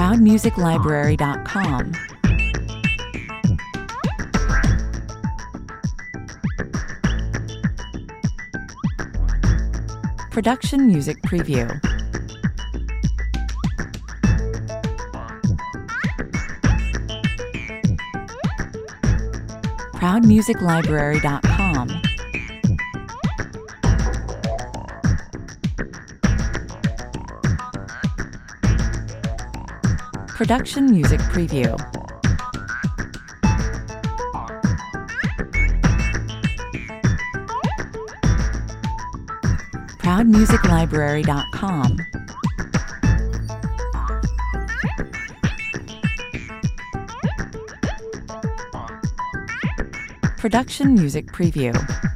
ProudMusicLibrary.com. Production Music Preview. ProudMusicLibrary.com. Production Music Preview. ProudMusicLibrary.com. Production Music Preview.